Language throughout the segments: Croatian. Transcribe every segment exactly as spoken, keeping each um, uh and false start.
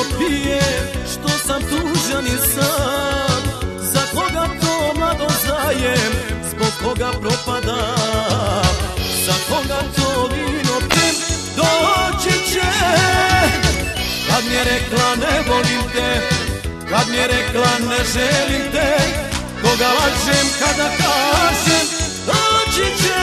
pije, što sam tužan i sam. Za koga to mlado zajem, zbog koga propadam. Za koga to vino pijem, doći će. Kad mi je rekla ne volim te, kad mi je rekla ne želim te, koga lažem kada kažem doći će.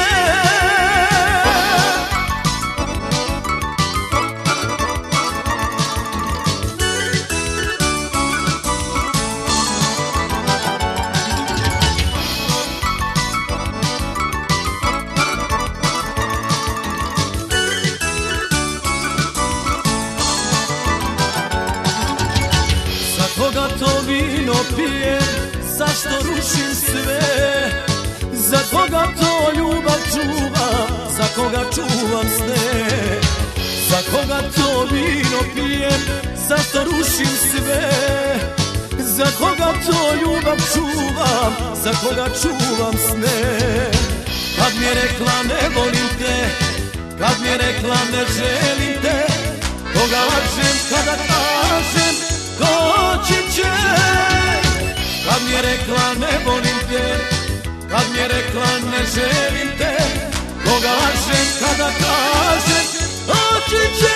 Koga to vino pijem, zašto rušim sve? Za koga to ljubav čuvam, za koga čuvam sne? Za koga to vino pijem, zašto rušim sve? Za koga to ljubav čuvam, za koga čuvam sne? Kad mi je rekla ne volim te, kad mi je rekla ne želim te, koga lažem kada kažem doći će. Kad mi je rekla ne volim te, kad mi je rekla ne želim te, koga lažem kada kažem doći će.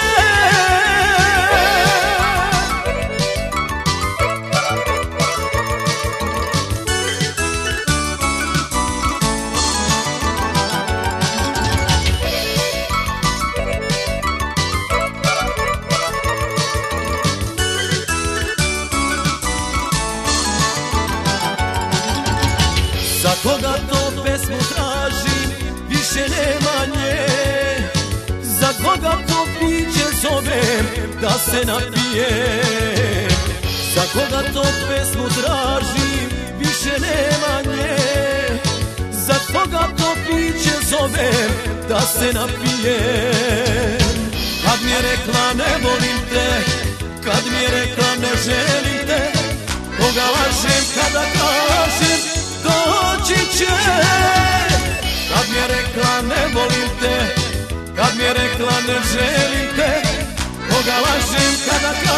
Za koga to pesmu tražim, više nema nje. Za koga to piće zovem, da se napije. Za koga to pesmu tražim, više nema nje. Za koga to piće zovem, da se napije. Kad mi je rekla ne volim te, kad mi je rekla ne želim te, koga lažem kada kažem doći će. Kad mi je rekla ne volim te, kad mi je rekla ne želim te, koga lažem kada kažem